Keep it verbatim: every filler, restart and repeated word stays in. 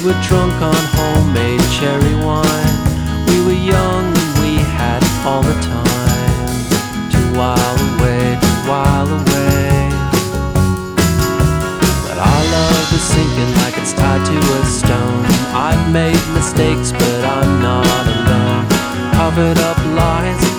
were drunk on homemade cherry wine. We were young and we had all the time to while away, to while away. But our love is sinking like it's tied to a stone. I've made mistakes but I'm not alone. Covered up lies